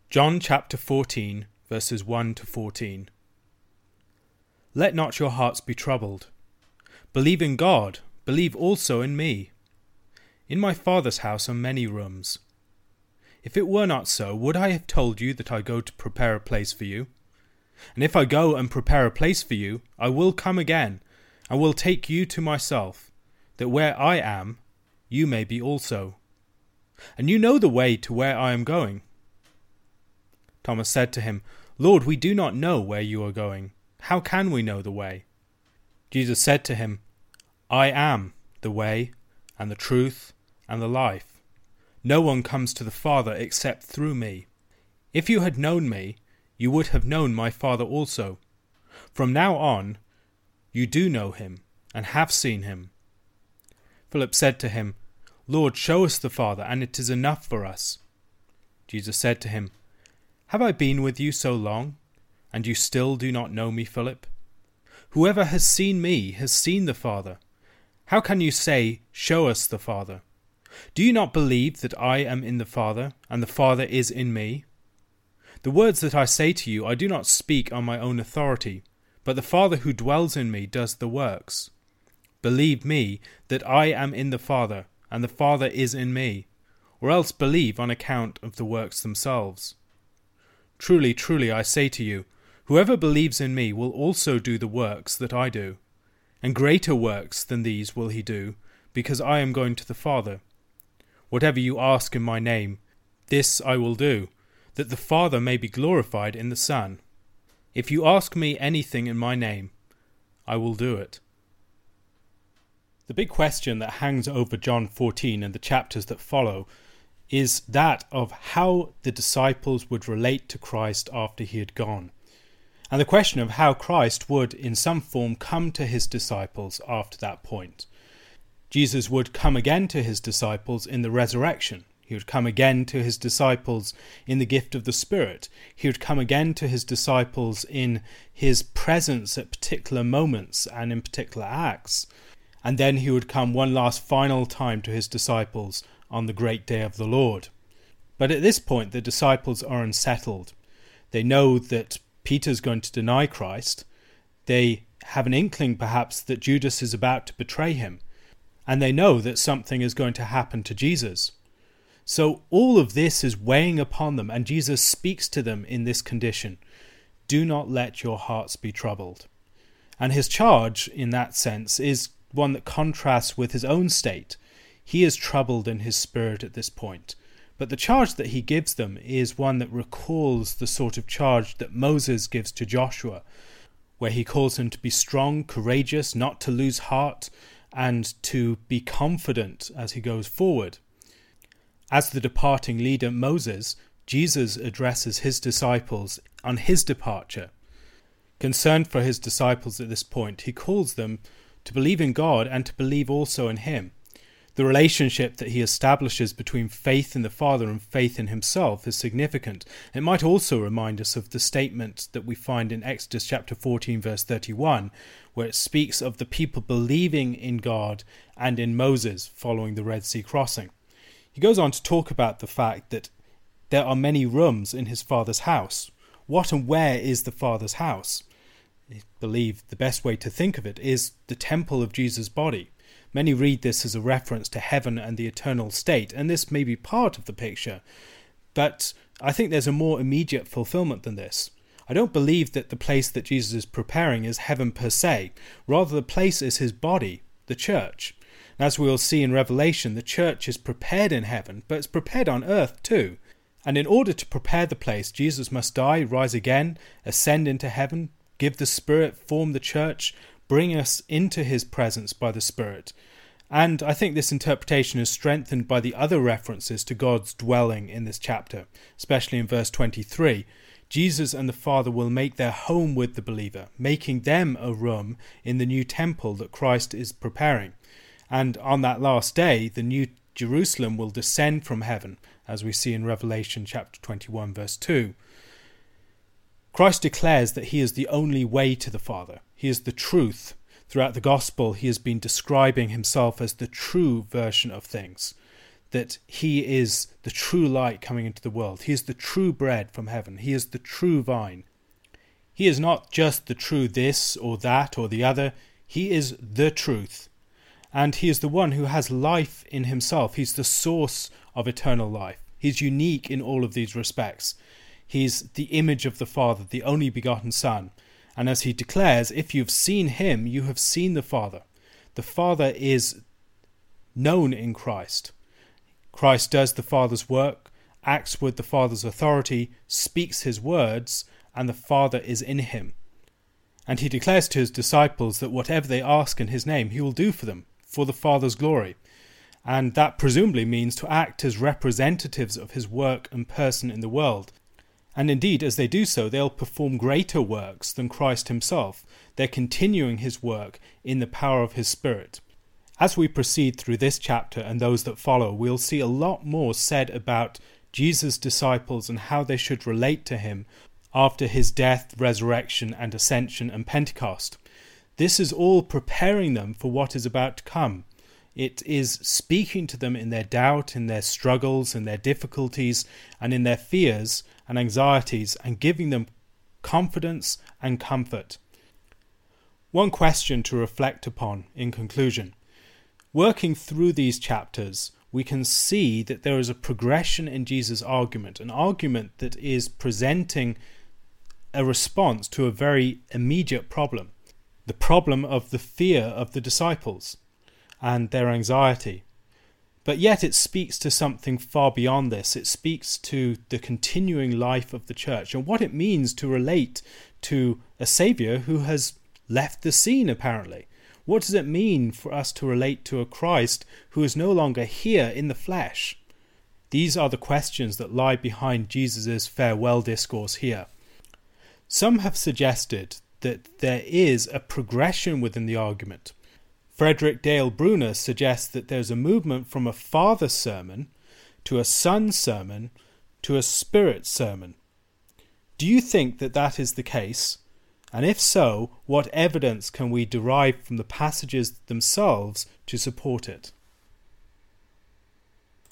John chapter 14, verses 1 to 14. Let not your hearts be troubled. Believe in God, believe also in me. In my Father's house are many rooms. If it were not so, would I have told you that I go to prepare a place for you? And if I go and prepare a place for you, I will come again, and will take you to myself, that where I am, you may be also. And you know the way to where I am going. Thomas said to him, Lord, we do not know where you are going. How can we know the way? Jesus said to him, I am the way, and the truth, and the life. No one comes to the Father except through me. If you had known me, you would have known my Father also. From now on, you do know him, and have seen him. Philip said to him, Lord, show us the Father, and it is enough for us. Jesus said to him, Have I been with you so long, and you still do not know me, Philip? Whoever has seen me has seen the Father. How can you say, Show us the Father? Do you not believe that I am in the Father, and the Father is in me? The words that I say to you I do not speak on my own authority, but the Father who dwells in me does the works. Believe me that I am in the Father, and the Father is in me, or else believe on account of the works themselves. Truly, truly, I say to you, whoever believes in me will also do the works that I do, and greater works than these will he do, because I am going to the Father. Whatever you ask in my name, this I will do, that the Father may be glorified in the Son. If you ask me anything in my name, I will do it. The big question that hangs over John 14 and the chapters that follow is that of how the disciples would relate to Christ after he had gone, and the question of how Christ would in some form come to his disciples after that point. Jesus would come again to his disciples in the resurrection. He would come again to his disciples in the gift of the Spirit. He would come again to his disciples in his presence at particular moments and in particular acts. And then he would come one last final time to his disciples on the great day of the Lord. But at this point, the disciples are unsettled. They know that Peter's going to deny Christ. They have an inkling, perhaps, that Judas is about to betray him. And they know that something is going to happen to Jesus. So all of this is weighing upon them, and Jesus speaks to them in this condition. Do not let your hearts be troubled. And his charge, in that sense, is one that contrasts with his own state. He is troubled in his spirit at this point. But the charge that he gives them is one that recalls the sort of charge that Moses gives to Joshua, where he calls him to be strong, courageous, not to lose heart, and to be confident as he goes forward. As the departing leader Moses, Jesus addresses his disciples on his departure. Concerned for his disciples at this point, he calls them to believe in God and to believe also in him. The relationship that he establishes between faith in the Father and faith in himself is significant. It might also remind us of the statement that we find in Exodus chapter 14 verse 31, where it speaks of the people believing in God and in Moses following the Red Sea crossing. He goes on to talk about the fact that there are many rooms in his Father's house. What and where is the Father's house? I believe the best way to think of it is the temple of Jesus' body. Many read this as a reference to heaven and the eternal state, and this may be part of the picture, but I think there's a more immediate fulfillment than this. I don't believe that the place that Jesus is preparing is heaven per se. Rather, the place is his body, the church. And as we will see in Revelation, the church is prepared in heaven, but it's prepared on earth too. And in order to prepare the place, Jesus must die, rise again, ascend into heaven, give the Spirit, form the church, bring us into his presence by the Spirit. And I think this interpretation is strengthened by the other references to God's dwelling in this chapter, especially in verse 23. Jesus and the Father will make their home with the believer, making them a room in the new temple that Christ is preparing. And on that last day, the new Jerusalem will descend from heaven, as we see in Revelation chapter 21 verse 2. Christ declares that he is the only way to the Father. He is the truth. Throughout the gospel, he has been describing himself as the true version of things. that he is the true light coming into the world. He is the true bread from heaven. He is the true vine. He is not just the true this or that or the other. He is the truth. And he is the one who has life in himself. He's the source of eternal life. He's unique in all of these respects. He's the image of the Father, the only begotten Son. And as he declares, if you've seen him, you have seen the Father. The Father is known in Christ. Christ does the Father's work, acts with the Father's authority, speaks his words, and the Father is in him. And he declares to his disciples that whatever they ask in his name, he will do for them, for the Father's glory. And that presumably means to act as representatives of his work and person in the world. And indeed, as they do so, they'll perform greater works than Christ himself. They're continuing his work in the power of his Spirit. As we proceed through this chapter and those that follow, we'll see a lot more said about Jesus' disciples and how they should relate to him after his death, resurrection, and ascension and Pentecost. This is all preparing them for what is about to come. It is speaking to them in their doubt, in their struggles, in their difficulties, and in their fears and anxieties, and giving them confidence and comfort. One question to reflect upon in conclusion. Working through these chapters, we can see that there is a progression in Jesus' argument, an argument that is presenting a response to a very immediate problem, the problem of the fear of the disciples and their anxiety. But yet it speaks to something far beyond this. It speaks to the continuing life of the church and what it means to relate to a Saviour who has left the scene, apparently. What does it mean for us to relate to a Christ who is no longer here in the flesh? These are the questions that lie behind Jesus' farewell discourse here. Some have suggested that there is a progression within the argument. Frederick Dale Bruner suggests that there's a movement from a father sermon to a son sermon to a spirit sermon. Do you think that that is the case? And if so, what evidence can we derive from the passages themselves to support it?